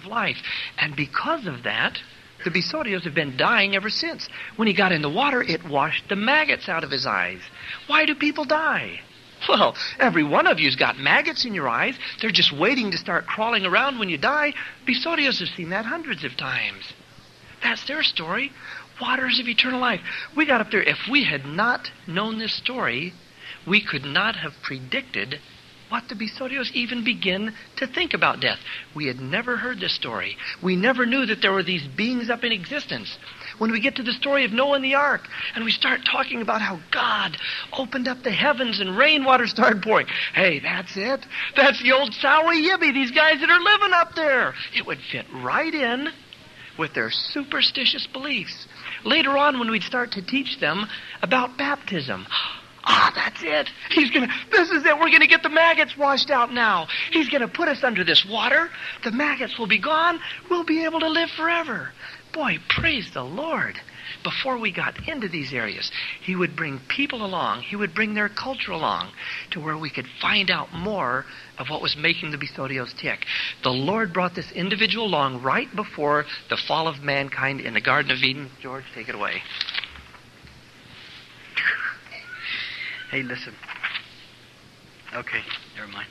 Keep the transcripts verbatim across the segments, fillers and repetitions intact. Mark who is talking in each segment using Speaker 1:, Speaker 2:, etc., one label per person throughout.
Speaker 1: of life. And because of that, the Besodios have been dying ever since. When he got in the water, it washed the maggots out of his eyes. Why do people die? Well, every one of you's got maggots in your eyes. They're just waiting to start crawling around when you die. Besodios have seen that hundreds of times. That's their story. Waters of eternal life. We got up there. If we had not known this story, we could not have predicted what the Besodios even begin to think about death. We had never heard this story. We never knew that there were these beings up in existence. When we get to the story of Noah and the ark, and we start talking about how God opened up the heavens and rainwater started pouring. Hey, that's it. That's the old Sowie Yibby, these guys that are living up there. It would fit right in with their superstitious beliefs. Later on, when we'd start to teach them about baptism, ah, that's it. He's going to, this is it. We're going to get the maggots washed out now. He's going to put us under this water. The maggots will be gone. We'll be able to live forever. Boy, praise the Lord. Before we got into these areas, he would bring people along. He would bring their culture along to where we could find out more of what was making the Besodios tick. The Lord brought this individual along right before the fall of mankind in the Garden of Eden. George, take it away. Hey, listen. Okay, never mind.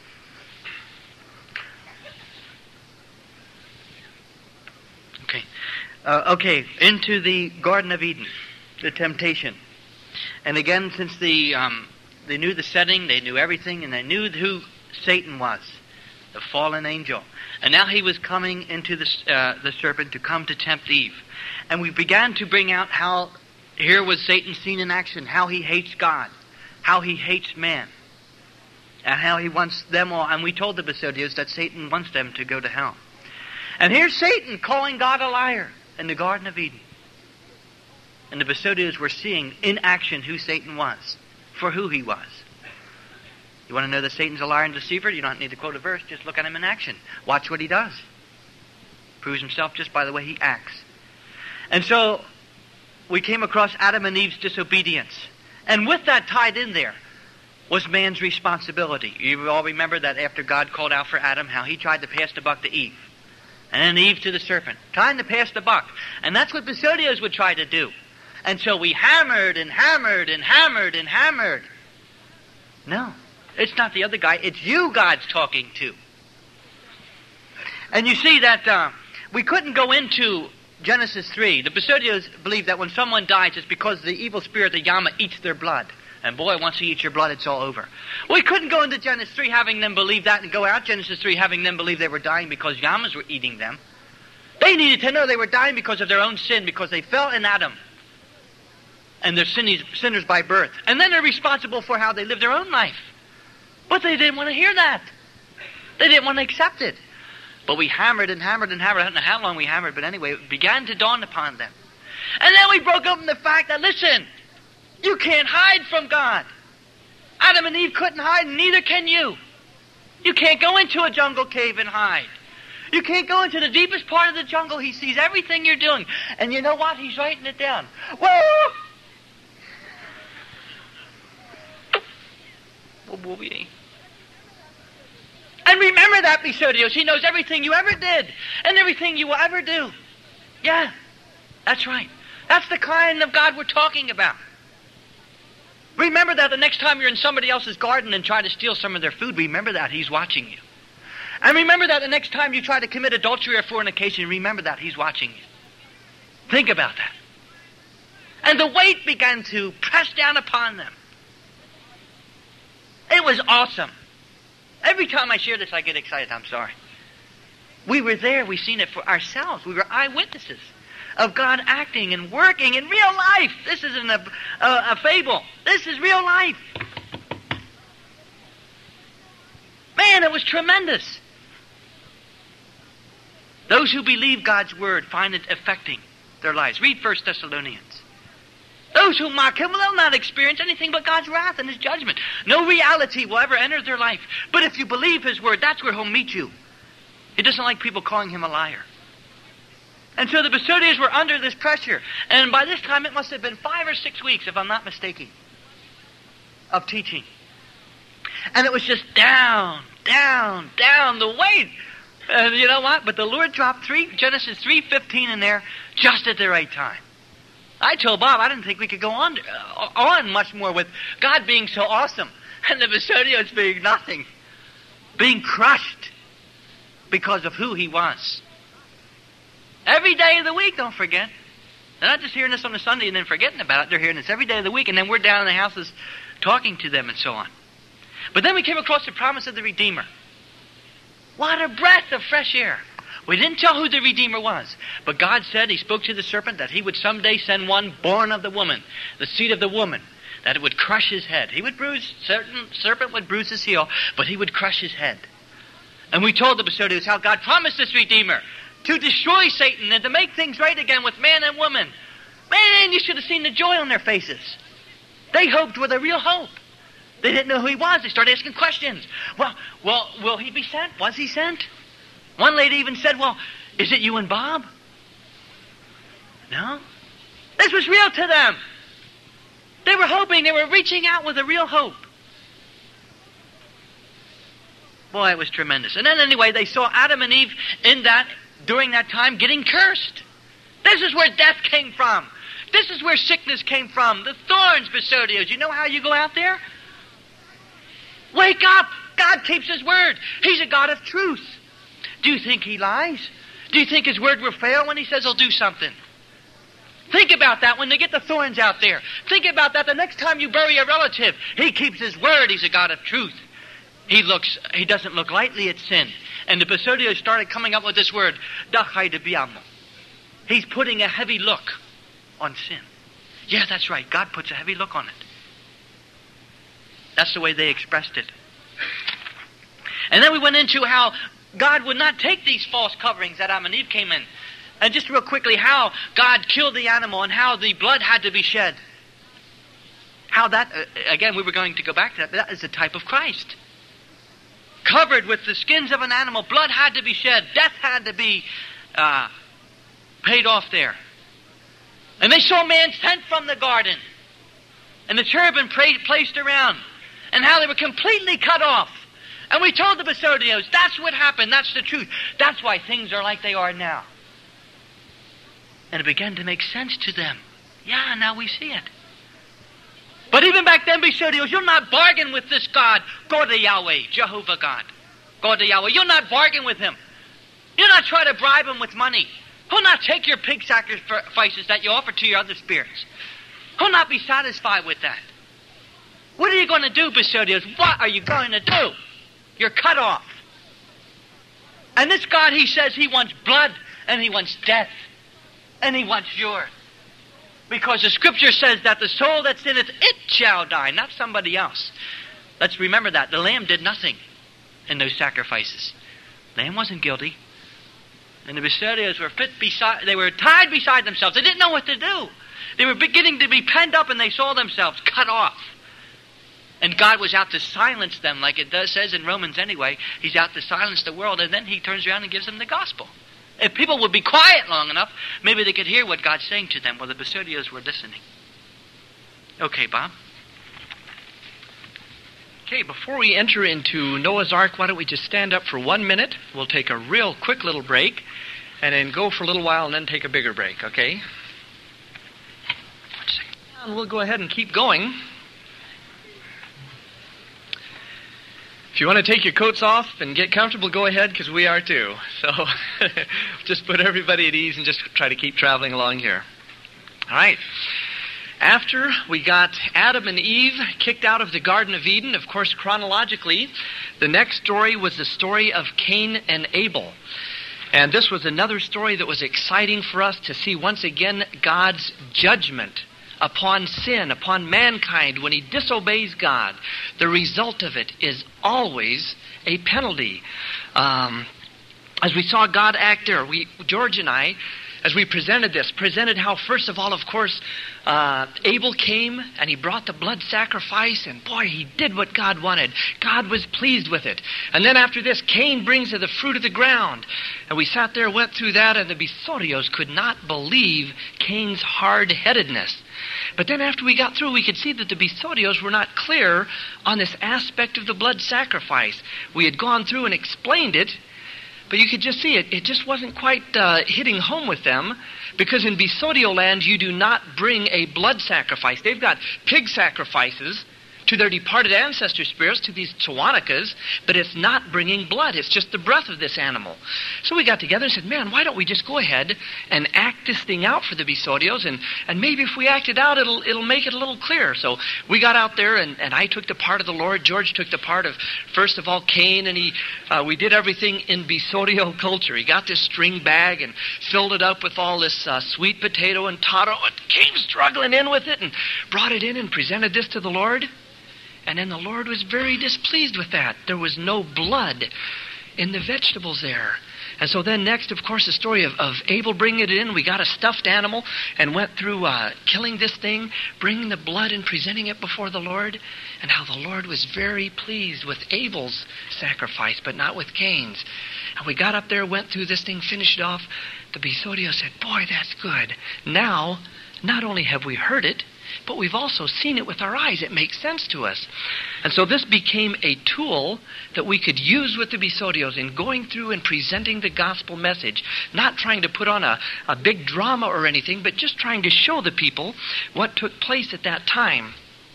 Speaker 1: Okay. Uh, okay, into the Garden of Eden, the temptation. And again, since the um, they knew the setting, they knew everything, and they knew who Satan was, the fallen angel. And now he was coming into the, uh, the serpent to come to tempt Eve. And we began to bring out how here was Satan seen in action, how he hates God, how he hates man, and how he wants them all. And we told the Besodios that Satan wants them to go to hell. And here's Satan calling God a liar in the Garden of Eden. And the Besodios were seeing in action who Satan was, for who he was. You want to know that Satan's a liar and deceiver? You don't need to quote a verse. Just look at him in action. Watch what he does. Proves himself just by the way he acts. And so we came across Adam and Eve's disobedience. And with that tied in there was man's responsibility. You all remember that after God called out for Adam, how he tried to pass the buck to Eve. And then Eve to the serpent, trying to pass the buck. And that's what Besodios would try to do. And so we hammered and hammered and hammered and hammered. No, it's not the other guy. It's you God's talking to. And you see that uh, we couldn't go into Genesis three. The Besodios believe that when someone dies, it's because the evil spirit, the Yama, eats their blood. And boy, once he eats your blood, it's all over. We couldn't go into Genesis three having them believe that and go out Genesis three having them believe they were dying because Yamas were eating them. They needed to know they were dying because of their own sin, because they fell in Adam. And they're sinners by birth. And then they're responsible for how they live their own life. But they didn't want to hear that. They didn't want to accept it. But we hammered and hammered and hammered. I don't know how long we hammered, but anyway, it began to dawn upon them. And then we broke open the fact that, listen, you can't hide from God. Adam and Eve couldn't hide, and neither can you. You can't go into a jungle cave and hide. You can't go into the deepest part of the jungle. He sees everything you're doing. And you know what? He's writing it down. Whoa! And remember that, Besodios. He knows everything you ever did and everything you will ever do. Yeah, that's right. That's the kind of God we're talking about. Remember that the next time you're in somebody else's garden and try to steal some of their food, remember that He's watching you. And remember that the next time you try to commit adultery or fornication, remember that He's watching you. Think about that. And the weight began to press down upon them. It was awesome. Every time I share this, I get excited. I'm sorry. We were there. We've seen it for ourselves. We were eyewitnesses of God acting and working in real life. This isn't a, a, a fable. This is real life. Man, it was tremendous. Those who believe God's word find it affecting their lives. Read First Thessalonians. Those who mock Him will not experience anything but God's wrath and His judgment. No reality will ever enter their life. But if you believe His word, that's where He'll meet you. He doesn't like people calling Him a liar. And so the Besodios were under this pressure. And by this time, it must have been five or six weeks, if I'm not mistaken, of teaching. And it was just down, down, down. The weight,
Speaker 2: And you know what? But the Lord dropped three Genesis three fifteen in there just at the right time. I told Bob I didn't think we could go on uh, on much more with God being so awesome and the Episodios being nothing, being crushed because of who He was. Every day of the week, don't forget. They're not just hearing this on a Sunday and then forgetting about it. They're hearing this every day of the week, and then we're down in the houses talking to them and so on. But then we came across the promise of the Redeemer. What a breath of fresh air. We didn't tell who the Redeemer was, but God said, He spoke to the serpent that He would someday send one born of the woman, the seed of the woman, that it would crush his head. He would bruise, certain serpent would bruise his heel, but he would crush his head. And we told the Episodios how God promised this Redeemer to destroy Satan and to make things right again with man and woman. Man, you should have seen the joy on their faces. They hoped with a real hope. They didn't know who He was. They started asking questions. Well, well, will He be sent? Was He sent? One lady even said, well, is it you and Bob? No. This was real to them. They were hoping. They were reaching out with a real hope. Boy, it was tremendous. And then anyway, they saw Adam and Eve in that, during that time, getting cursed. This is where death came from. This is where sickness came from. The thorns, Episodios. You know how you go out there? Wake up! God keeps His word. He's a God of truth. Do you think He lies? Do you think His word will fail when He says He'll do something? Think about that when they get the thorns out there. Think about that the next time you bury a relative. He keeps His word. He's a God of truth. He looks. He doesn't look lightly at sin. And the Episodios started coming up with this word, dachai de biamo. He's putting a heavy look on sin. Yeah, that's right. God puts a heavy look on it. That's the way they expressed it. And then we went into how God would not take these false coverings that Adam and Eve came in. And just real quickly, how God killed the animal and how the blood had to be shed. How that, uh, again, we were going to go back to that, but that is a type of Christ. Covered with the skins of an animal, blood had to be shed. Death had to be uh, paid off there. And they saw man sent from the garden. And the cherubim pra- placed around. And how they were completely cut off. And we told the Episodios, that's what happened. That's the truth. That's why things are like they are now. And it began to make sense to them. Yeah, now we see it. But even back then, Episodios, you'll not bargain with this God, God of Yahweh, Jehovah God. God of Yahweh. You'll not bargain with Him. You'll not try to bribe Him with money. He'll not take your pig sacrifices that you offer to your other spirits. He'll not be satisfied with that. What are you going to do, Episodios? What are you going to do? You're cut off. And this God, He says He wants blood, and He wants death, and He wants yours. Because the Scripture says that the soul that sinneth, it shall die, not somebody else. Let's remember that. The Lamb did nothing in those sacrifices. The Lamb wasn't guilty. And the Episodios were fit beside, they were tied beside themselves. They didn't know what to do. They were beginning to be penned up, and they saw themselves cut off. And God was out to silence them, like it does says in Romans anyway. He's out to silence the world, and then He turns around and gives them the gospel. If people would be quiet long enough, maybe they could hear what God's saying to them. Well, the Episodios were listening. Okay, Bob.
Speaker 1: Okay, before we enter into Noah's Ark, why don't we just stand up for one minute? We'll take a real quick little break, and then go for a little while, and then take a bigger break, okay? One second. And we'll go ahead and keep going. If you want to take your coats off and get comfortable, go ahead, because we are too. So just put everybody at ease and just try to keep traveling along here. All right. After we got Adam and Eve kicked out of the Garden of Eden, of course, chronologically, the next story was the story of Cain and Abel. And this was another story that was exciting for us to see once again God's judgment upon sin, upon mankind when he disobeys God. The result of it is always a penalty. Um, as we saw God act there, we, George and I, as we presented this, presented how, first of all, of course, uh, Abel came and he brought the blood sacrifice, and boy, he did what God wanted. God was pleased with it. And then after this, Cain brings the fruit of the ground. And we sat there, went through that, and the Episodios could not believe Cain's hard-headedness. But then after we got through, we could see that the Episodios were not clear on this aspect of the blood sacrifice. We had gone through and explained it, But you could just see it. It just wasn't quite uh, hitting home with them, because in Bisodio land, you do not bring a blood sacrifice. They've got pig sacrifices to their departed ancestor spirits, to these Tiwanicas, but it's not bringing blood. It's just the breath of this animal. So we got together and said, man, why don't we just go ahead and act this thing out for the Bisodios, and, and maybe if we act it out, it'll it'll make it a little clearer. So we got out there, and, and I took the part of the Lord. George took the part of, first of all, Cain, and he uh, we did everything in Bisodio culture. He got this string bag and filled it up with all this uh, sweet potato and taro, and came struggling in with it and brought it in and presented this to the Lord. And then the Lord was very displeased with that. There was no blood in the vegetables there. And so then next, of course, the story of, of Abel bringing it in. We got a stuffed animal and went through uh, killing this thing, bringing the blood and presenting it before the Lord, and how the Lord was very pleased with Abel's sacrifice, but not with Cain's. And we got up there, went through this thing, finished it off. The Bisodio said, boy, that's good. Now, not only have we heard it, but we've also seen it with our eyes. It makes sense to us. And so this became a tool that we could use with the Bisodios in going through and presenting the gospel message, not trying to put on a, a big drama or anything, but just trying to show the people what took place at that time.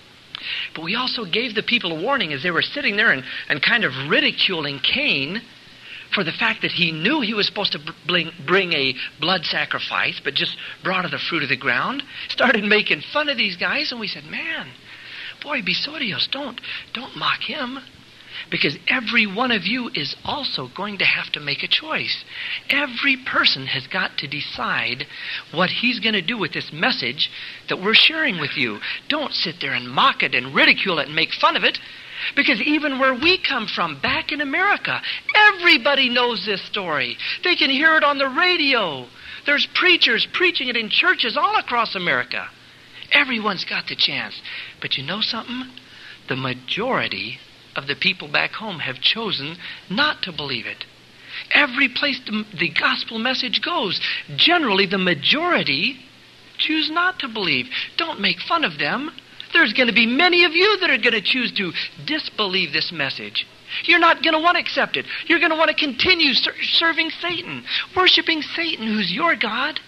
Speaker 1: But we also gave the people a warning as they were sitting there and, and kind of ridiculing Cain for the fact that he knew he was supposed to bring, bring a blood sacrifice, but just brought of the fruit of the ground, started making fun of these guys, and we said, man, boy, Bisodios, don't, don't mock him, because every one of you is also going to have to make a choice. Every person has got to decide what he's going to do with this message that we're sharing with you. Don't sit there and mock it and ridicule it and make fun of it. Because even where we come from, back in America, everybody knows this story. They can hear it on the radio. There's preachers preaching it in churches all across America. Everyone's got the chance. But you know something? The majority of the people back home have chosen not to believe it. Every place the gospel message goes, generally the majority choose not to believe. Don't make fun of them. There's going to be many of you that are going to choose to disbelieve this message. You're not going to want to accept it. You're going to want to continue ser- serving Satan, worshiping Satan, who's your God.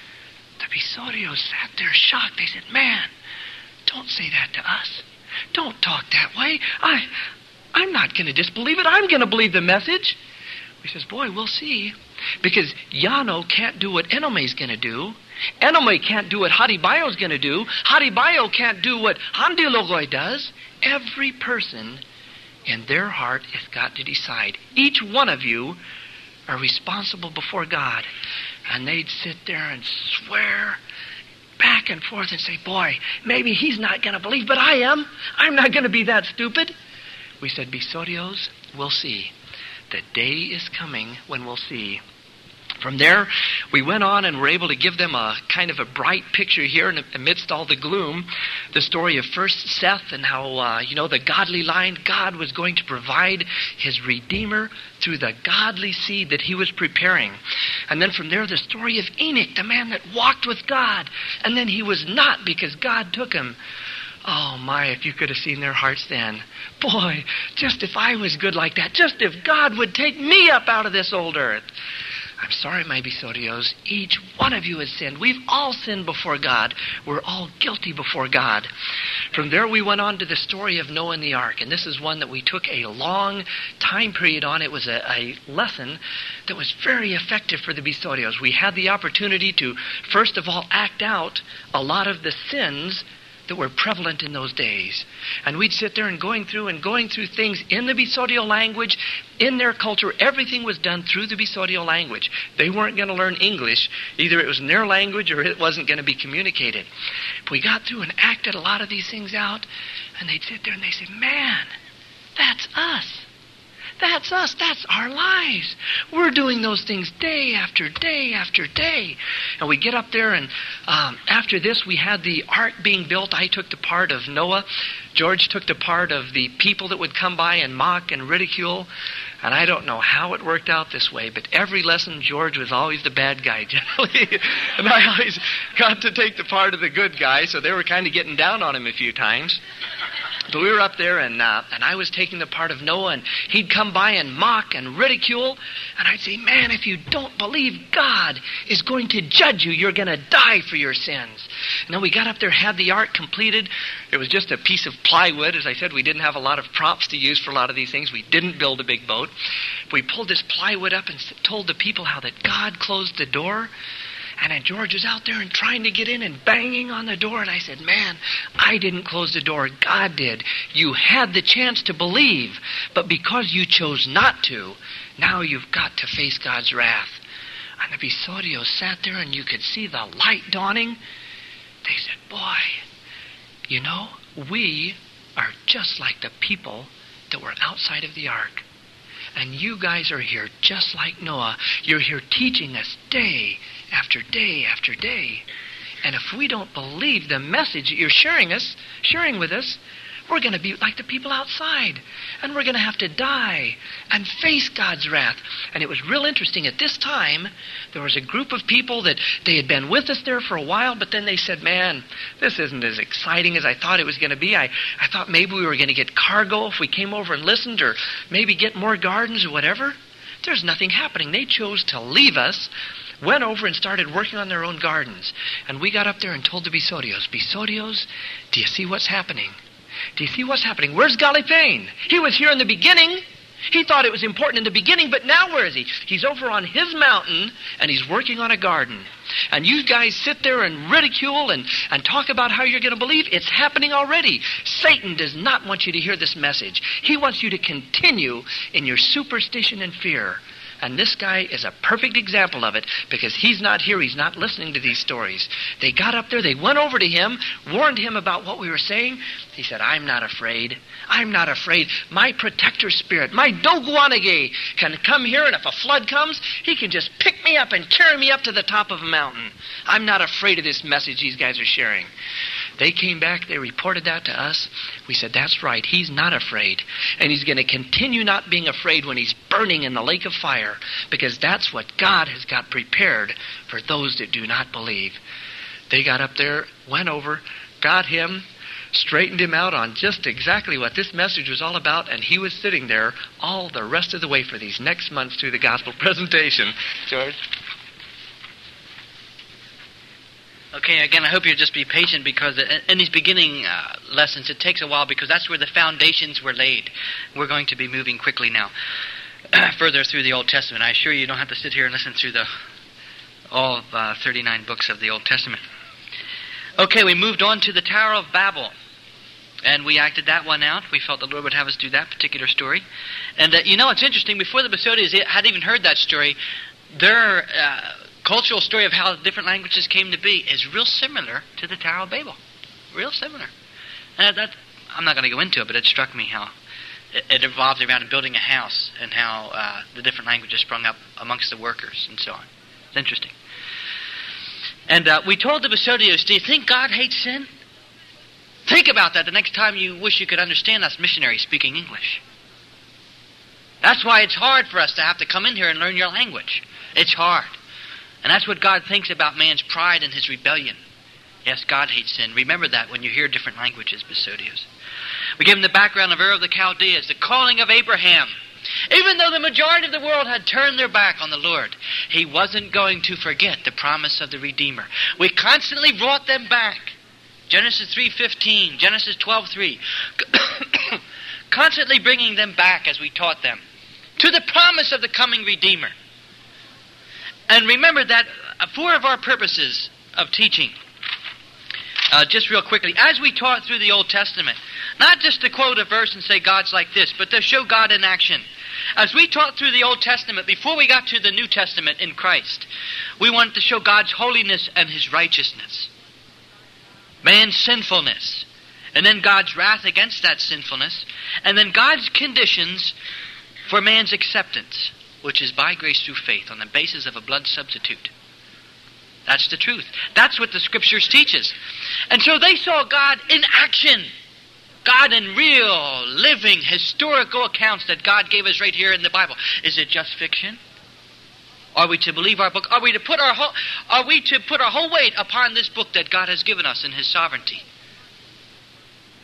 Speaker 1: The Bisodios sat there shocked. They said, man, don't say that to us. Don't talk that way. I, I'm not going to disbelieve it. I'm going to believe the message. We says, boy, we'll see. Because Yano can't do what Enome's going to do. Enome can't do what Haribayo's going to do. Haribayo can't do what Handilogoi does. Every person in their heart has got to decide. Each one of you are responsible before God. And they'd sit there and swear back and forth and say, boy, maybe he's not going to believe, but I am. I'm not going to be that stupid. We said, Bisodios, we'll see. The day is coming when we'll see. From there, we went on and were able to give them a kind of a bright picture here in, amidst all the gloom. The story of first Seth and how, uh, you know, the godly line, God was going to provide his Redeemer through the godly seed that he was preparing. And then from there, the story of Enoch, the man that walked with God. And then he was not because God took him. Oh, my, if you could have seen their hearts then. Boy, just if I was good like that, just if God would take me up out of this old earth. I'm sorry, my Bisodios. Each one of you has sinned. We've all sinned before God. We're all guilty before God. From there, we went on to the story of Noah and the ark. And this is one that we took a long time period on. It was a, a lesson that was very effective for the Bisodios. We had the opportunity to, first of all, act out a lot of the sins that were prevalent in those days. And we'd sit there and going through and going through things in the Bisodio language, in their culture. Everything was done through the Bisodio language. They weren't going to learn English. Either it was in their language or it wasn't going to be communicated. But we got through and acted a lot of these things out, and they'd sit there and they'd say, man, that's us. That's us. That's our lives. We're doing those things day after day after day. And we get up there, and um, after this, we had the ark being built. I took the part of Noah. George took the part of the people that would come by and mock and ridicule. And I don't know how it worked out this way, but every lesson, George was always the bad guy, generally. And I always got to take the part of the good guy, so they were kind of getting down on him a few times. But we were up there, and uh, and I was taking the part of Noah, and he'd come by and mock and ridicule, and I'd say, man, if you don't believe God is going to judge you, you're going to die for your sins. And then we got up there, had the ark completed. It was just a piece of plywood. As I said, we didn't have a lot of props to use for a lot of these things. We didn't build a big boat. We pulled this plywood up and told the people how that God closed the door. And then George was out there and trying to get in and banging on the door. And I said, man, I didn't close the door. God did. You had the chance to believe. But because you chose not to, now you've got to face God's wrath. And the Bisorios sat there and you could see the light dawning. They said, boy, you know, we are just like the people that were outside of the ark. And you guys are here just like Noah. You're here teaching us day after day after day. And if we don't believe the message that you're sharing us, sharing with us, we're going to be like the people outside. And we're going to have to die and face God's wrath. And it was real interesting. At this time, there was a group of people that they had been with us there for a while, but then they said, man, this isn't as exciting as I thought it was going to be. I, I thought maybe we were going to get cargo if we came over and listened, or maybe get more gardens or whatever. There's nothing happening. They chose to leave us, went over and started working on their own gardens. And we got up there and told the Bisorios, Bisorios, do you see what's happening? Do you see what's happening? Where's Galipane? He was here in the beginning. He thought it was important in the beginning, but now where is he? He's over on his mountain, and he's working on a garden. And you guys sit there and ridicule and, and talk about how you're going to believe. It's happening already. Satan does not want you to hear this message. He wants you to continue in your superstition and fear. And this guy is a perfect example of it, because he's not here. He's not listening to these stories. They got up there. They went over to him, warned him about what we were saying. He said, I'm not afraid. I'm not afraid. My protector spirit, my Doguanage, can come here, and if a flood comes, he can just pick me up and carry me up to the top of a mountain. I'm not afraid of this message these guys are sharing. They came back, they reported that to us. We said, that's right, he's not afraid. And he's going to continue not being afraid when he's burning in the lake of fire, because that's what God has got prepared for those that do not believe. They got up there, went over, got him, straightened him out on just exactly what this message was all about, and he was sitting there all the rest of the way for these next months through the gospel presentation. George?
Speaker 2: Okay, again, I hope you'll just be patient, because in these beginning uh, lessons, it takes a while, because that's where the foundations were laid. We're going to be moving quickly now, further through the Old Testament. I assure you, you don't have to sit here and listen through the all of, uh, thirty-nine books of the Old Testament. Okay, we moved on to the Tower of Babel, and we acted that one out. We felt the Lord would have us do that particular story. And, uh, you know, it's interesting, before the Bisorios had even heard that story, their Uh, cultural story of how different languages came to be is real similar to the Tower of Babel. Real similar. And that, I'm not going to go into it, but it struck me how it, it evolved around building a house, and how uh, the different languages sprung up amongst the workers and so on. It's interesting. And uh, we told the Bisorios, do you think God hates sin? Think about that the next time you wish you could understand us missionaries speaking English. That's why it's hard for us to have to come in here and learn your language. It's hard. And that's what God thinks about man's pride and his rebellion. Yes, God hates sin. Remember that when you hear different languages, Bisorios. We give him the background of Ur of the Chaldeans, the calling of Abraham. Even though the majority of the world had turned their back on the Lord, he wasn't going to forget the promise of the Redeemer. We constantly brought them back. Genesis three fifteen, Genesis twelve three. Constantly bringing them back, as we taught them, to the promise of the coming Redeemer. And remember that four of our purposes of teaching, uh, just real quickly, as we taught through the Old Testament, not just to quote a verse and say God's like this, but to show God in action. As we taught through the Old Testament, before we got to the New Testament in Christ, we wanted to show God's holiness and his righteousness, man's sinfulness, and then God's wrath against that sinfulness, and then God's conditions for man's acceptance, which is by grace through faith on the basis of a blood substitute. That's the truth. That's what the Scriptures teaches. And so they saw God in action. God in real, living, historical accounts that God gave us right here in the Bible. Is it just fiction? Are we to believe our book? Are we to put our whole, are we to put our whole weight upon this book that God has given us in his sovereignty?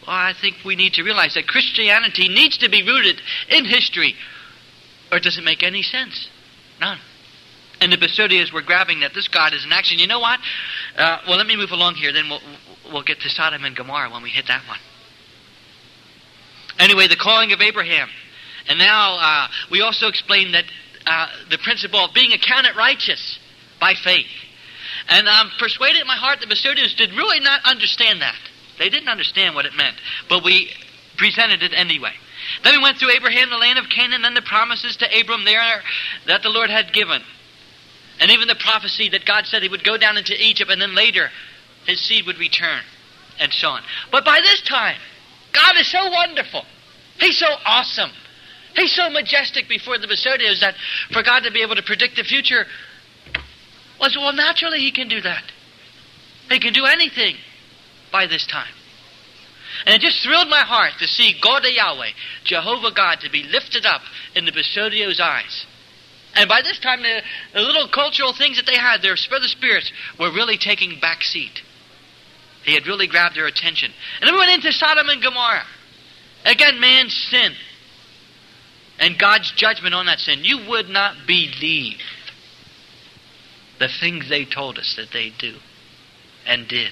Speaker 2: Well, I think we need to realize that Christianity needs to be rooted in history, or it doesn't make any sense. None. And the Besodeos were grabbing that this God is in action. You know what? Uh, well, let me move along here, then we'll, we'll get to Sodom and Gomorrah when we hit that one. Anyway, the calling of Abraham. And now uh, we also explained that uh, the principle of being accounted righteous by faith. And I'm persuaded in my heart that the Besodeos did really not understand that. They didn't understand what it meant, but we presented it anyway. Then we went through Abraham, the land of Canaan, and the promises to Abram there that the Lord had given. And even the prophecy that God said he would go down into Egypt, and then later his seed would return, and so on. But by this time, God is so wonderful. He's so awesome. He's so majestic before the Besodeos that for God to be able to predict the future was, well, naturally he can do that. He can do anything by this time. And it just thrilled my heart to see God Yahweh, Jehovah God, to be lifted up in the Besodeos' eyes. And by this time, the, the little cultural things that they had, their further spirits, were really taking back seat. He had really grabbed their attention. And then we went into Sodom and Gomorrah. Again, man's sin. And God's judgment on that sin. You would not believe the things they told us that they do and did.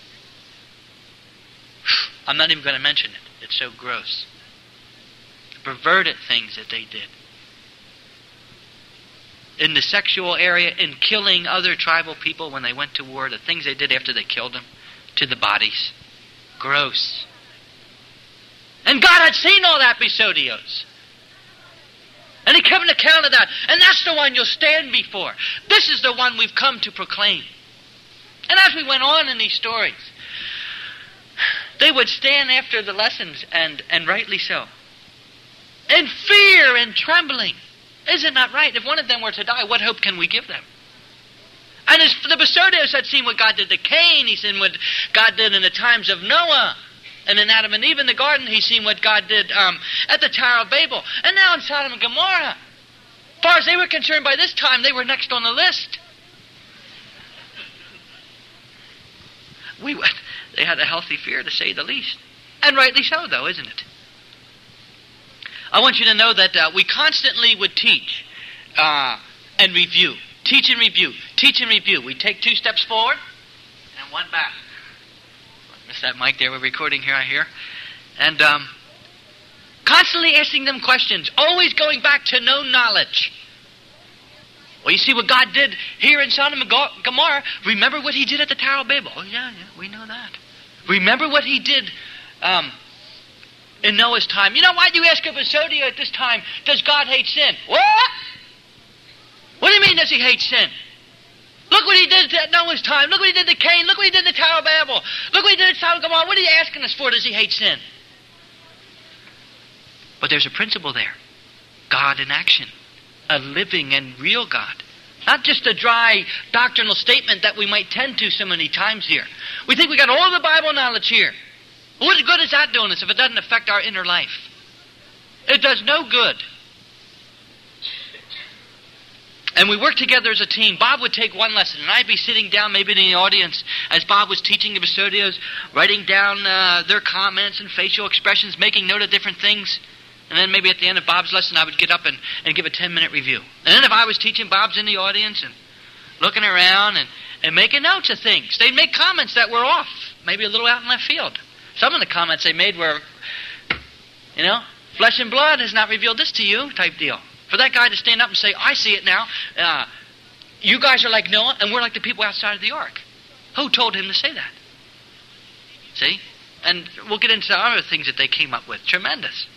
Speaker 2: I'm not even going to mention it. It's so gross. The perverted things that they did. In the sexual area, in killing other tribal people when they went to war, the things they did after they killed them to the bodies. Gross. And God had seen all that, Besodeos. And he kept an account of that. And that's the one you'll stand before. This is the one we've come to proclaim. And as we went on in these stories, they would stand after the lessons, and, and rightly so. In fear and trembling. Isn't that right? If one of them were to die, what hope can we give them? And as the Besodeos had seen what God did to Cain, he's seen what God did in the times of Noah. And in Adam and Eve in the garden, he's seen what God did um, at the Tower of Babel. And now in Sodom and Gomorrah. As far as they were concerned, by this time, they were next on the list. We, they had a healthy fear, to say the least. And rightly so, though, isn't it? I want you to know that uh, we constantly would teach uh, and review. Teach and review. Teach and review. We take two steps forward and one back. Miss that mic there. We're recording here, I hear. And um, constantly asking them questions. Always going back to known knowledge. Well, you see what God did here in Sodom and Gomorrah. Remember what he did at the Tower of Babel. Oh, yeah, yeah, we know that. Remember what he did um, in Noah's time. You know, why do you ask a Besodio at this time, does God hate sin? What? What do you mean, does he hate sin? Look what he did at Noah's time. Look what he did to Cain. Look what he did at the Tower of Babel. Look what he did at Sodom and Gomorrah. What are you asking us for? Does he hate sin? But there's a principle there. God in action. A living and real God. Not just a dry doctrinal statement that we might tend to so many times here. We think we got all the Bible knowledge here. What good is that doing us if it doesn't affect our inner life? It does no good. And we work together as a team. Bob would take one lesson, and I'd be sitting down maybe in the audience as Bob was teaching the Besodios, writing down uh, their comments and facial expressions, making note of different things. And then maybe at the end of Bob's lesson, I would get up and, and give a ten-minute review. And then if I was teaching, Bob's in the audience and looking around and, and making notes of things. They'd make comments that were off, maybe a little out in left field. Some of the comments they made were, you know, flesh and blood has not revealed this to you type deal. For that guy to stand up and say, I see it now. Uh, you guys are like Noah, and we're like the people outside of the ark. Who told him to say that? See? And we'll get into other things that they came up with. Tremendous.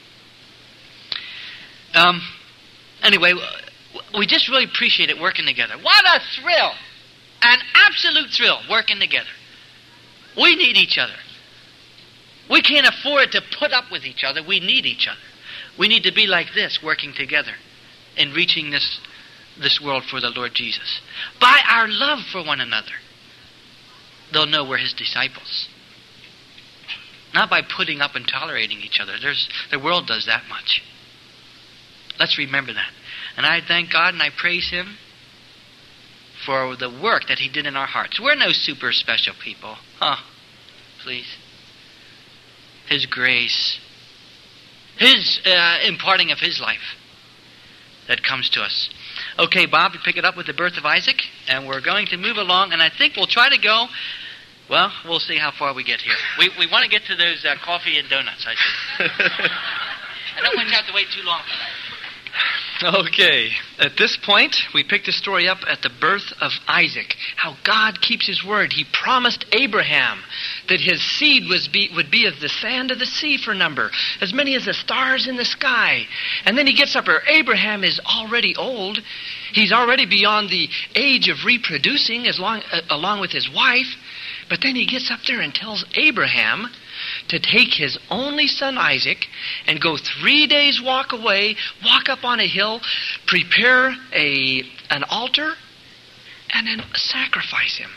Speaker 2: Um. Anyway, we just really appreciate it working together. What a thrill. An absolute thrill working together. We need each other. We can't afford to put up with each other. We need each other. We need to be like this, working together in reaching this, this world for the Lord Jesus. By our love for one another, they'll know we're his disciples. Not by putting up and tolerating each other. There's, the world does that much. Let's remember that. And I thank God and I praise him for the work that he did in our hearts. We're no super special people. Huh? Please. His grace, His uh, imparting of His life that comes to us. Okay, Bob, you pick it up with the birth of Isaac, and we're going to move along, and I think we'll try to go, well, we'll see how far we get here. We we want to get to those uh, coffee and donuts, I think. I don't want you to have to wait too long for that.
Speaker 1: Okay, at this point, we picked the story up at the birth of Isaac, how God keeps His word. He promised Abraham that his seed was be, would be as the sand of the sea for number, as many as the stars in the sky. And then he gets up there. Abraham is already old. He's already beyond the age of reproducing as long, uh, along with his wife. But then he gets up there and tells Abraham to take his only son Isaac and go three days walk away, walk up on a hill, prepare a an altar, and then sacrifice him.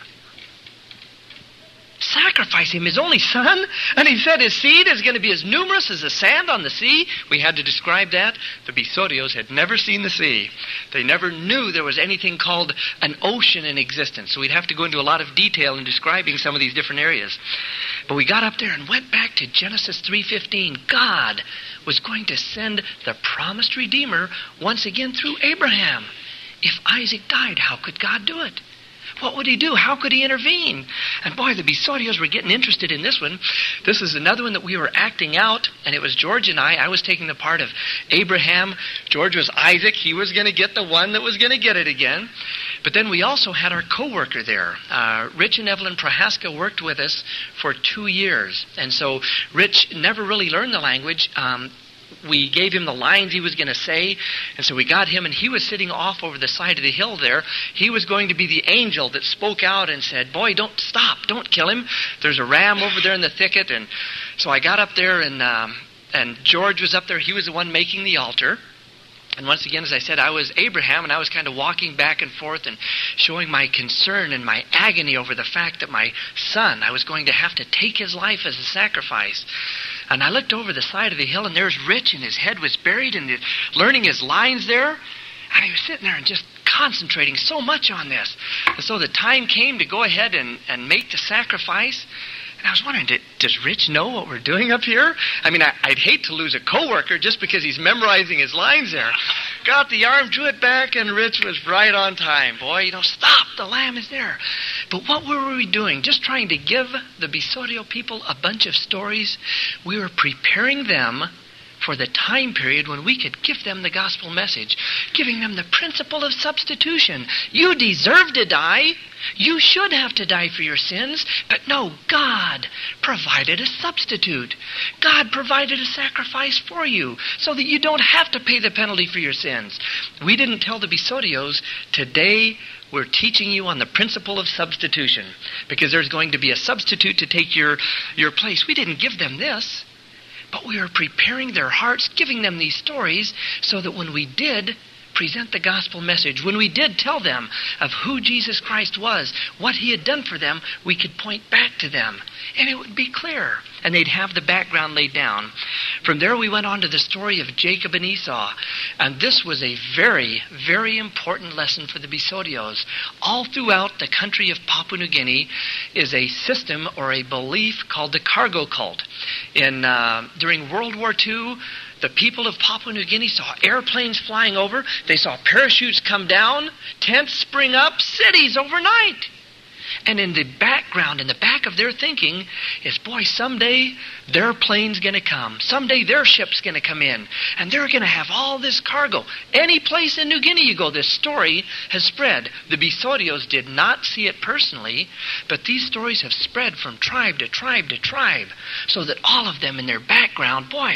Speaker 1: Sacrifice him, his only son? And he said his seed is going to be as numerous as the sand on the sea. We had to describe that. The Bisorios had never seen the sea. They never knew there was anything called an ocean in existence. So we'd have to go into a lot of detail in describing some of these different areas. But we got up there and went back to Genesis three fifteen. God was going to send the promised Redeemer once again through Abraham. If Isaac died, how could God do it? What would He do? How could He intervene? And boy, the Bisorios were getting interested in this one. This is another one that we were acting out, and it was George and I. I was taking the part of Abraham. George was Isaac. He was going to get the one that was going to get it again. But then we also had our co-worker there. Uh, Rich and Evelyn Prohaska worked with us for two years. And so Rich never really learned the language. Um, We gave him the lines he was going to say, and so we got him, and he was sitting off over the side of the hill there. He was going to be the angel that spoke out and said, boy, don't stop, don't kill him. There's a ram over there in the thicket. And so I got up there, and um, and George was up there. He was the one making the altar. And once again, as I said, I was Abraham, and I was kind of walking back and forth and showing my concern and my agony over the fact that my son, I was going to have to take his life as a sacrifice. And I looked over the side of the hill, and there's Rich, and his head was buried, and learning his lines there. And he was sitting there and just concentrating so much on this. And so the time came to go ahead and, and make the sacrifice. And I was wondering, did, does Rich know what we're doing up here? I mean, I, I'd hate to lose a coworker just because he's memorizing his lines there. Got the arm, drew it back, and Rich was right on time. Boy, you know, stop, the lamb is there. But what were we doing? Just trying to give the Bisorio people a bunch of stories. We were preparing them for the time period when we could give them the gospel message, giving them the principle of substitution. You deserve to die. You should have to die for your sins. But no, God provided a substitute. God provided a sacrifice for you so that you don't have to pay the penalty for your sins. We didn't tell the Bisorios, today we're teaching you on the principle of substitution because there's going to be a substitute to take your, your place. We didn't give them this. But we were preparing their hearts, giving them these stories so that when we did present the gospel message, when we did tell them of who Jesus Christ was, what He had done for them, we could point back to them. And it would be clear. And they'd have the background laid down. From there we went on to the story of Jacob and Esau. And this was a very, very important lesson for the Bisorios. All throughout the country of Papua New Guinea is a system or a belief called the cargo cult. In uh, during World War Two, the people of Papua New Guinea saw airplanes flying over. They saw parachutes come down, tents spring up, cities overnight. And in the background, in the back of their thinking is, boy, someday their plane's going to come. Someday their ship's going to come in. And they're going to have all this cargo. Any place in New Guinea you go, this story has spread. The Bisorios did not see it personally, but these stories have spread from tribe to tribe to tribe, so that all of them in their background, boy,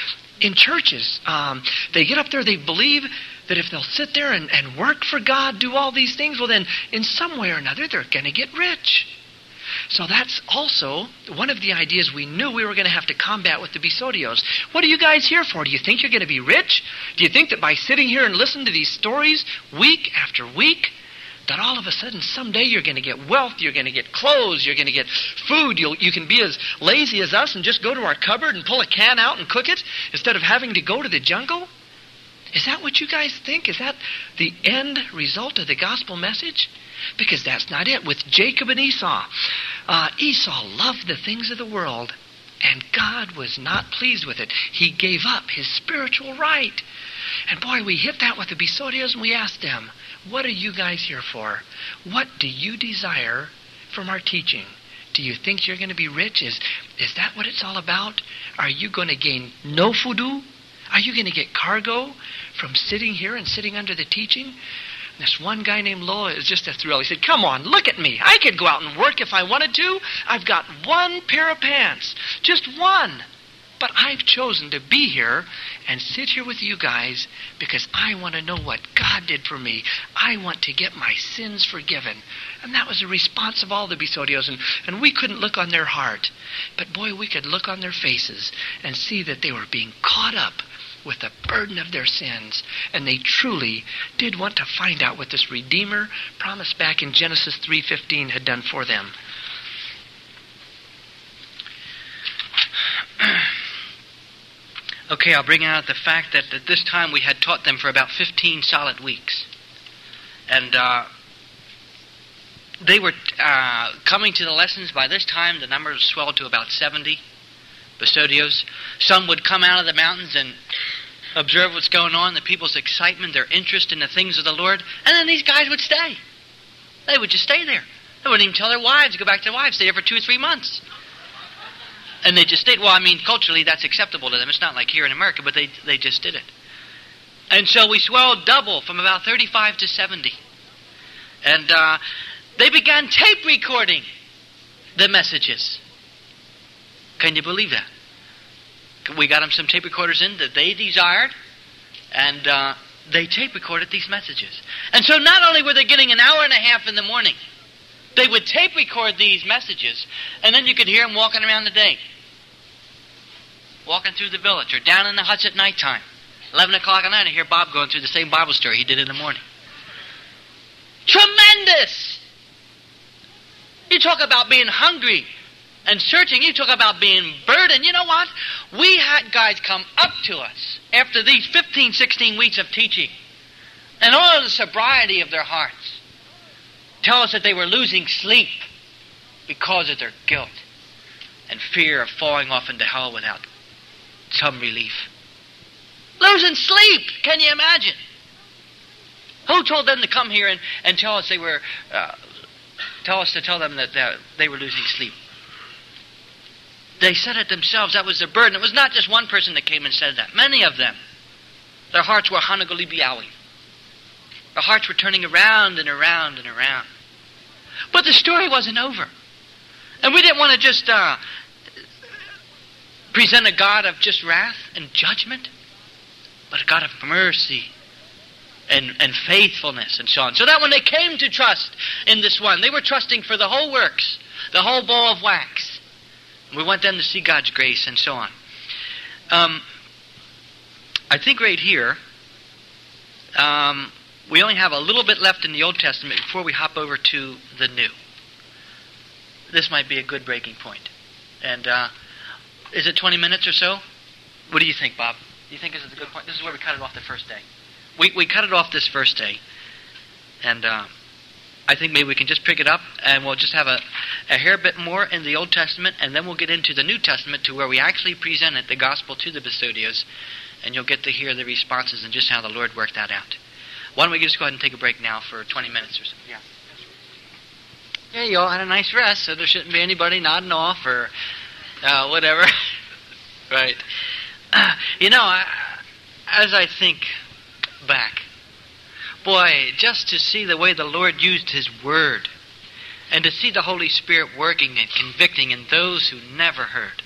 Speaker 1: in churches, um, they get up there, they believe that if they'll sit there and, and work for God, do all these things, well then, in some way or another, they're going to get rich. So that's also one of the ideas we knew we were going to have to combat with the Bisorios. What are you guys here for? Do you think you're going to be rich? Do you think that by sitting here and listening to these stories week after week, that all of a sudden someday you're going to get wealth, you're going to get clothes, you're going to get food, You'll, you can be as lazy as us and just go to our cupboard and pull a can out and cook it instead of having to go to the jungle? Is that what you guys think? Is that the end result of the gospel message? Because that's not it. With Jacob and Esau, uh, Esau loved the things of the world. And God was not pleased with it. He gave up his spiritual right. And boy, we hit that with the Bisorios, and we asked them, what are you guys here for? What do you desire from our teaching? Do you think you're going to be rich? Is, is that what it's all about? Are you going to gain no fudu? Are you going to get cargo from sitting here and sitting under the teaching? This one guy named Loa is just a thrill. He said, come on, look at me. I could go out and work if I wanted to. I've got one pair of pants. Just one. But I've chosen to be here and sit here with you guys because I want to know what God did for me. I want to get my sins forgiven. And that was the response of all the Bisorios. And, and we couldn't look on their heart. But boy, we could look on their faces and see that they were being caught up with the burden of their sins. And they truly did want to find out what this Redeemer promised back in Genesis three fifteen had done for them.
Speaker 2: Okay, I'll bring out the fact that at this time we had taught them for about fifteen solid weeks. And uh, they were uh, coming to the lessons. By this time, the numbers swelled to about seventy Bisorios. Some would come out of the mountains and observe what's going on, the people's excitement, their interest in the things of the Lord, and then these guys would stay. They would just stay there. They wouldn't even tell their wives to go back to their wives. Stay there for two or three months. And they just stayed. Well, I mean, culturally, that's acceptable to them. It's not like here in America, but they they just did it. And so we swelled double from about thirty-five to seventy. And uh, they began tape recording the messages. Can you believe that? We got them some tape recorders in that they desired, and uh, they tape recorded these messages. And so not only were they getting an hour and a half in the morning, they would tape record these messages, and then you could hear them walking around the day. Walking through the village, or down in the huts at nighttime. eleven o'clock at night, I hear Bob going through the same Bible story he did in the morning. Tremendous! You talk about being hungry and searching. You talk about being burdened. You know what? We had guys come up to us after these fifteen, sixteen weeks of teaching, and all of the sobriety of their hearts, tell us that they were losing sleep because of their guilt and fear of falling off into hell without some relief. Losing sleep! Can you imagine? Who told them to come here and, and tell us they were, uh, tell us to tell them that they were losing sleep? They said it themselves. That was their burden. It was not just one person that came and said that. Many of them. Their hearts were Hanagoli Biawi. Their hearts were turning around and around and around. But the story wasn't over. And we didn't want to just uh, present a God of just wrath and judgment, but a God of mercy and, and faithfulness and so on. So that when they came to trust in this one, they were trusting for the whole works, the whole ball of wax. We want them to see God's grace and so on. Um, I think right here, um, we only have a little bit left in the Old Testament before we hop over to the New. This might be a good breaking point. And uh, is it twenty minutes or so? What do you think, Bob? Do you think this is a good point? This is where we cut it off the first day. We we cut it off this first day. And uh, I think maybe we can just pick it up and we'll just have a, a hair bit more in the Old Testament, and then we'll get into the New Testament to where we actually presented the gospel to the Bisorios, and you'll get to hear the responses and just how the Lord worked that out. Why don't we just go ahead and take a break now for twenty minutes or so? Yeah. Yeah, you all had a nice rest, so there shouldn't be anybody nodding off or uh, whatever. Right. Uh, you know, I, as I think back, boy, just to see the way the Lord used His Word, and to see the Holy Spirit working and convicting in those who never heard.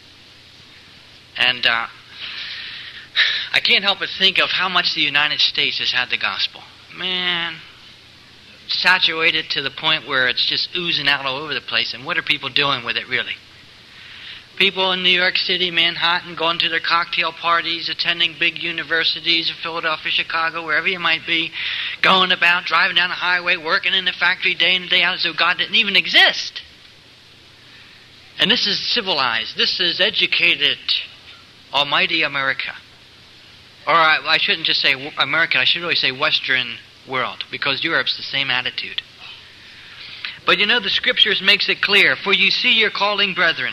Speaker 2: And uh, I can't help but think of how much the United States has had the gospel. Man, saturated to the point where it's just oozing out all over the place. And what are people doing with it, really? People in New York City, Manhattan, going to their cocktail parties, attending big universities, Philadelphia, Chicago, wherever you might be, going about, driving down the highway, working in the factory day in and day out as though God didn't even exist. And this is civilized. This is educated, almighty America. Or I, I shouldn't just say American, I should really say Western world, because Europe's the same attitude. But you know, the Scriptures makes it clear, for you see your calling, brethren,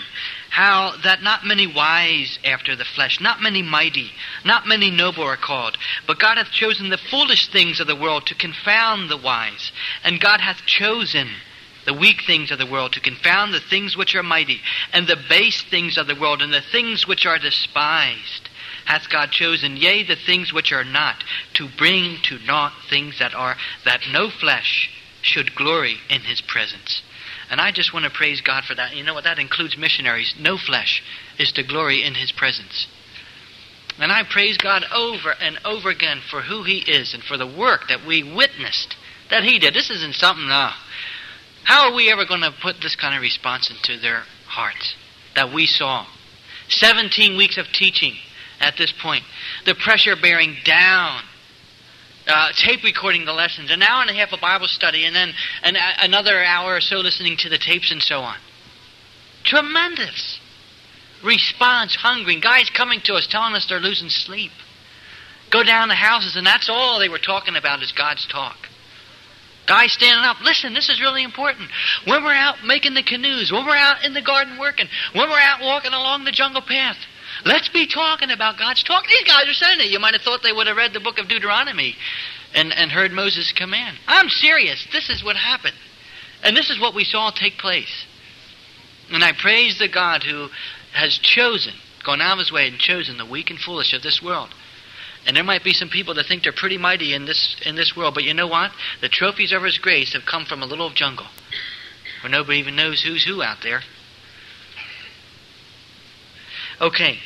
Speaker 2: how that not many wise after the flesh, not many mighty, not many noble are called, but God hath chosen the foolish things of the world to confound the wise, and God hath chosen the weak things of the world to confound the things which are mighty, and the base things of the world, and the things which are despised hath God chosen, yea, the things which are not, to bring to naught things that are, that no flesh should glory in his presence. And I just want to praise God for that. You know what? That includes missionaries. No flesh is to glory in his presence. And I praise God over and over again for who he is and for the work that we witnessed that he did. This isn't something, uh, how are we ever going to put this kind of response into their hearts that we saw? seventeen weeks of teaching at this point. The pressure bearing down. Uh, tape recording the lessons. An hour and a half of Bible study. And then an, uh, another hour or so listening to the tapes and so on. Tremendous response, hungering. Guys coming to us telling us they're losing sleep. Go down the houses and that's all they were talking about is God's talk. Guys standing up, listen, this is really important. When we're out making the canoes, when we're out in the garden working, when we're out walking along the jungle path, let's be talking about God's talk. These guys are saying it. You might have thought they would have read the book of Deuteronomy and, and heard Moses' command. I'm serious. This is what happened. And this is what we saw take place. And I praise the God who has chosen, gone out of his way and chosen the weak and foolish of this world. And there might be some people that think they're pretty mighty in this in this world, but you know what? The trophies of his grace have come from a little jungle where nobody even knows who's who out there. Okay.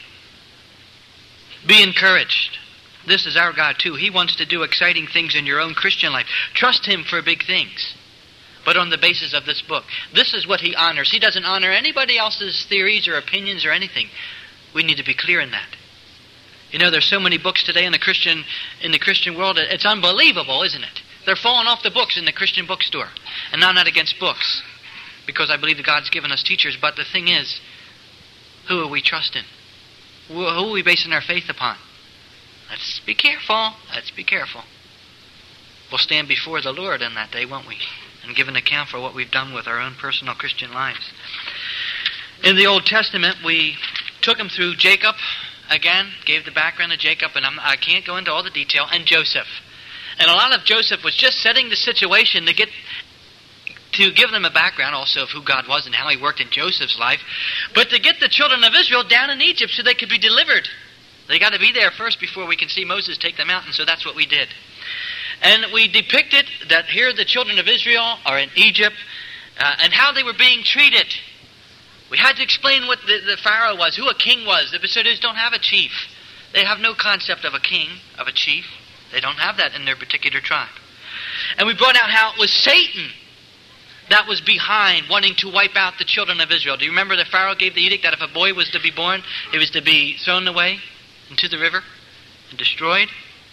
Speaker 2: Be encouraged. This is our God too. He wants to do exciting things in your own Christian life. Trust him for big things. But on the basis of this book. This is what he honors. He doesn't honor anybody else's theories or opinions or anything. We need to be clear in that. You know, there's so many books today in the Christian in the Christian world. It's unbelievable, isn't it? They're falling off the books in the Christian bookstore. And I'm not against books, because I believe that God's given us teachers. But the thing is, who are we trusting? Who are we basing our faith upon? Let's be careful. Let's be careful. We'll stand before the Lord on that day, won't we? And give an account for what we've done with our own personal Christian lives. In the Old Testament, we took him through Jacob. Again, gave the background of Jacob, and I'm, I can't go into all the detail, and Joseph. And a lot of Joseph was just setting the situation to get to give them a background also of who God was and how he worked in Joseph's life, but to get the children of Israel down in Egypt so they could be delivered. They got to be there first before we can see Moses take them out, and so that's what we did. And we depicted that here the children of Israel are in Egypt, uh, and how they were being treated. We had to explain what the, the Pharaoh was, who a king was. The Basothians don't have a chief. They have no concept of a king, of a chief. They don't have that in their particular tribe. And we brought out how it was Satan that was behind wanting to wipe out the children of Israel. Do you remember the Pharaoh gave the edict that if a boy was to be born, it was to be thrown away into the river and destroyed?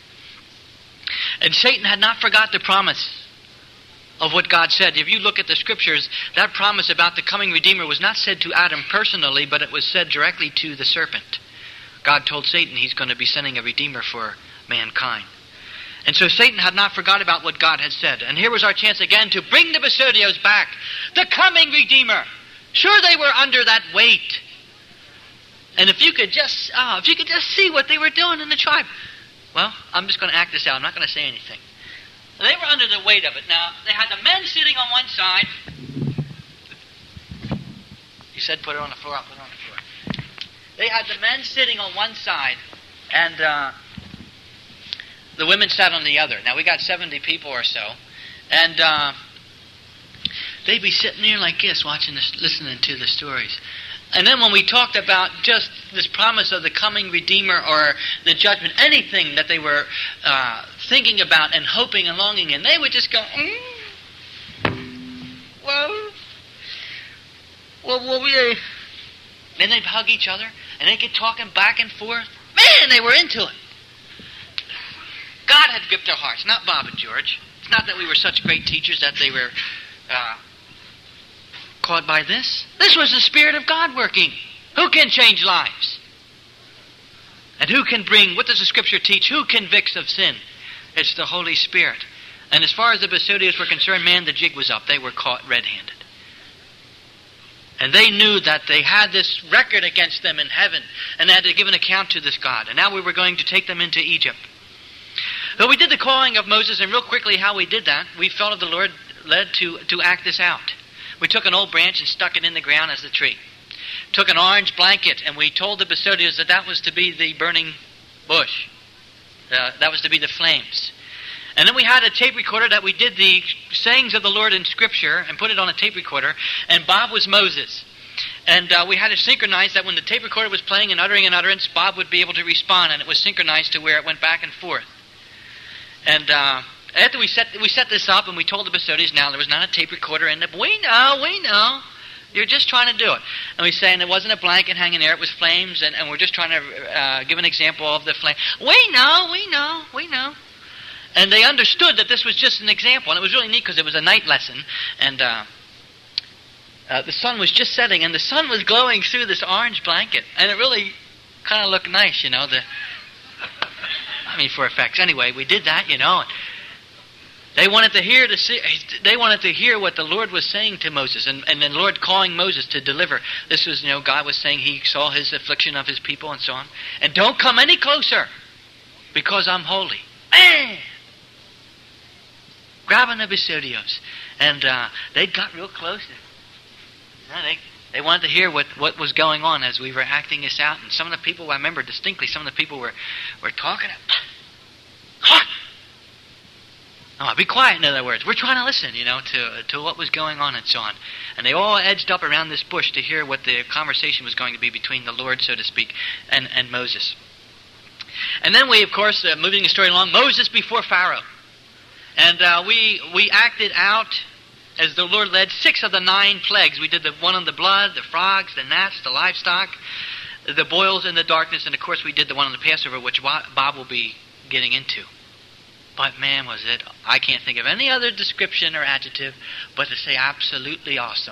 Speaker 2: And Satan had not forgot the promise of what God said. If you look at the scriptures, that promise about the coming Redeemer was not said to Adam personally, but it was said directly to the serpent. God told Satan he's going to be sending a Redeemer for mankind. And so Satan had not forgot about what God had said. And here was our chance again to bring the Basothians back. The coming Redeemer. Sure, they were under that weight. And if you could just, oh, if you could just see what they were doing in the tribe. Well, I'm just going to act this out. I'm not going to say anything. They were under the weight of it. Now, they had the men sitting on one side. He said put it on the floor. I'll put it on the floor. They had the men sitting on one side, and uh, the women sat on the other. Now, we got seventy people or so, and uh, they'd be sitting there like this, watching this, listening to the stories. And then when we talked about just this promise of the coming Redeemer or the judgment, anything that they were uh, thinking about and hoping and longing in, they would just go, mm, well, well, well, we... Uh, then they'd hug each other, and they'd get talking back and forth. Man, they were into it. God had gripped their hearts, not Bob and George. It's not that we were such great teachers that they were... Uh, caught by this. This was the Spirit of God working. Who can change lives? And who can bring, what does the Scripture teach? Who convicts of sin? It's the Holy Spirit. And as far as the Basothians were concerned, man, the jig was up. They were caught red-handed. And they knew that they had this record against them in heaven, and they had to give an account to this God. And now we were going to take them into Egypt. So we did the calling of Moses, and real quickly how we did that, we felt the Lord led to, to act this out. We took an old branch and stuck it in the ground as the tree. Took an orange blanket, and we told the Besodios that that was to be the burning bush. Uh, that was to be the flames. And then we had a tape recorder that we did the sayings of the Lord in Scripture and put it on a tape recorder, and Bob was Moses. And uh, we had it synchronized that when the tape recorder was playing and uttering an utterance, Bob would be able to respond, and it was synchronized to where it went back and forth. And uh, after we set we set this up and we told the Besodios, now there was not a tape recorder in it, but we know, we know. You're just trying to do it. And we say, and it wasn't a blanket hanging there, it was flames, and, and we're just trying to uh, give an example of the flame. We know, we know, we know. And they understood that this was just an example, and it was really neat because it was a night lesson, and uh, uh, the sun was just setting, and the sun was glowing through this orange blanket, and it really kind of looked nice, you know, the... I mean, for effects. Anyway, we did that, you know. They wanted to hear the, they wanted to hear what the Lord was saying to Moses, and, and the Lord calling Moses to deliver. This was, you know, God was saying He saw His affliction of His people and so on. And don't come any closer, because I'm holy. Eh! Grabbing the Besodios, and uh, they got real close. You know, they they wanted to hear what, what was going on as we were acting this out. And some of the people, I remember distinctly, some of the people were were talking. Oh, be quiet, in other words. We're trying to listen, you know, to to what was going on and so on. And they all edged up around this bush to hear what the conversation was going to be between the Lord, so to speak, and, and Moses. And then we, of course, uh, moving the story along, Moses before Pharaoh. And uh, we we acted out, as the Lord led, six of the nine plagues. We did the one on the blood, the frogs, the gnats, the livestock, the boils and the darkness, and of course we did the one on the Passover, which Bob will be getting into. But man, was it, I can't think of any other description or adjective but to say absolutely awesome.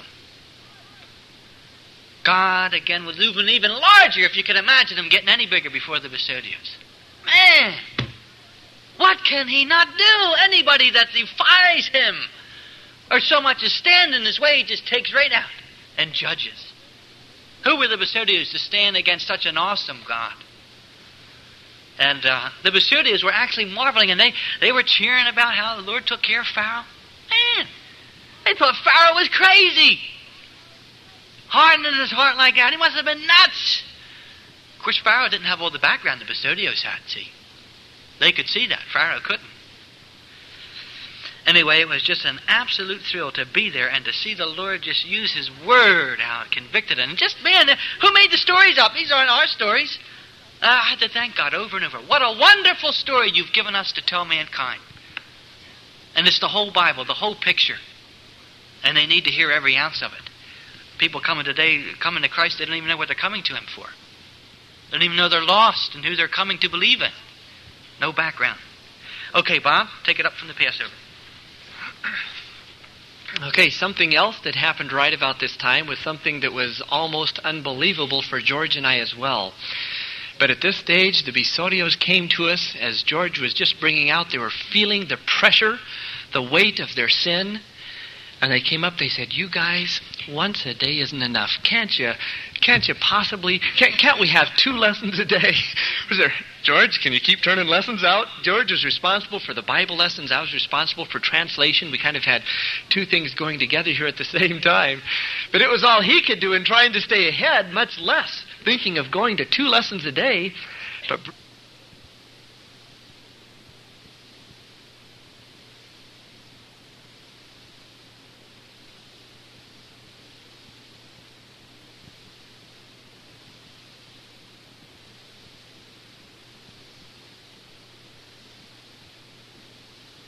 Speaker 2: God, again, was moving even larger, if you can imagine Him getting any bigger before the Besodios. Man, what can He not do? Anybody that defies Him or so much as stand in His way, He just takes right out and judges. Who were the Besodios to stand against such an awesome God? And uh, the Besodios were actually marveling, and they, they were cheering about how the Lord took care of Pharaoh. Man, they thought Pharaoh was crazy. Hardening his heart like that. He must have been nuts. Of course, Pharaoh didn't have all the background the Besodios had, see. They could see that. Pharaoh couldn't. Anyway, it was just an absolute thrill to be there and to see the Lord just use His Word out, convicted. And just, man, who made the stories up? These aren't our stories. Uh, I had to thank God over and over. What a wonderful story you've given us to tell mankind. And it's the whole Bible, the whole picture. And they need to hear every ounce of it. People coming today, coming to Christ, they don't even know what they're coming to Him for. They don't even know they're lost and who they're coming to believe in. No background. Okay, Bob, take it up from the Passover.
Speaker 1: Okay, something else that happened right about this time was something that was almost unbelievable for George and I as well. But at this stage, the Besodios came to us as George was just bringing out. They were feeling the pressure, the weight of their sin. And they came up, they said, you guys, once a day isn't enough. Can't you, can't you possibly, can't, can't we have two lessons a day? Was there, George, can you keep turning lessons out? George was responsible for the Bible lessons. I was responsible for translation. We kind of had two things going together here at the same time. But it was all he could do in trying to stay ahead, much less thinking of going to two lessons a day. But